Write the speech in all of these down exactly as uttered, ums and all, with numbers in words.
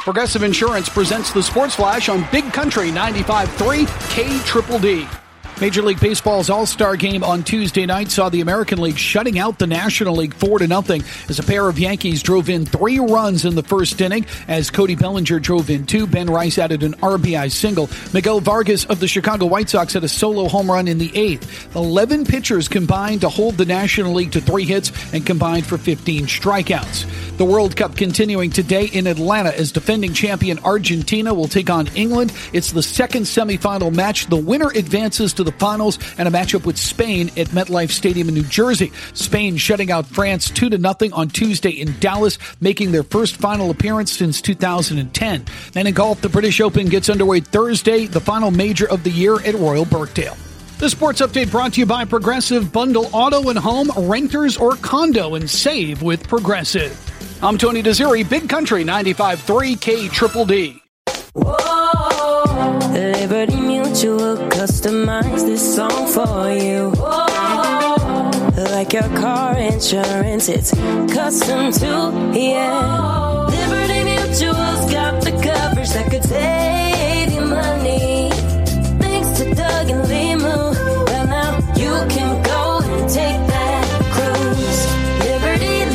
Progressive Insurance presents the Sports Flash on Big Country ninety-five point three K Triple D. Major League Baseball's All-Star Game on Tuesday night saw the American League shutting out the National League four to nothing as a pair of Yankees drove in three runs in the first inning as Cody Bellinger drove in two. Ben Rice added an R B I single. Miguel Vargas of the Chicago White Sox had a solo home run in the eighth. eleven pitchers combined to hold the National League to three hits and combined for fifteen strikeouts. The World Cup continuing today in Atlanta as defending champion Argentina will take on England. It's the second semifinal match. The winner advances to the finals and a matchup with Spain at MetLife Stadium in New Jersey. Spain shutting out France two to nothing on Tuesday in Dallas, making their first final appearance since two thousand ten. And in golf, the British Open gets underway Thursday, the final major of the year at Royal Birkdale. The sports update brought to you by Progressive. Bundle auto and home, renters or condo, and save with Progressive. I'm Tony Desiri, Big Country ninety-five point three K Triple D. Whoa, Liberty Mutual customize this song for you. Whoa, like your car insurance, it's custom too, yeah. Liberty Mutual's got the coverage that could save you money. Thanks to Doug and Limu, well now you can go and take that cruise. Liberty,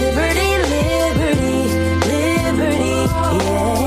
Liberty, Liberty,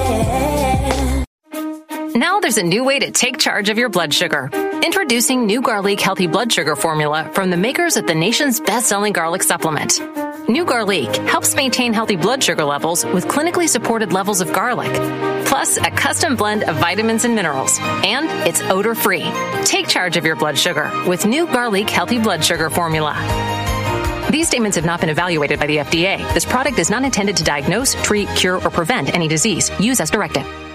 Liberty, yeah. Now there's a new way to take charge of your blood sugar. Introducing New Garlic Healthy Blood Sugar Formula from the makers of the nation's best-selling garlic supplement. New Garlic helps maintain healthy blood sugar levels with clinically supported levels of garlic, plus a custom blend of vitamins and minerals. And it's odor-free. Take charge of your blood sugar with New Garlic Healthy Blood Sugar Formula. These statements have not been evaluated by the F D A. This product is not intended to diagnose, treat, cure, or prevent any disease. Use as directed.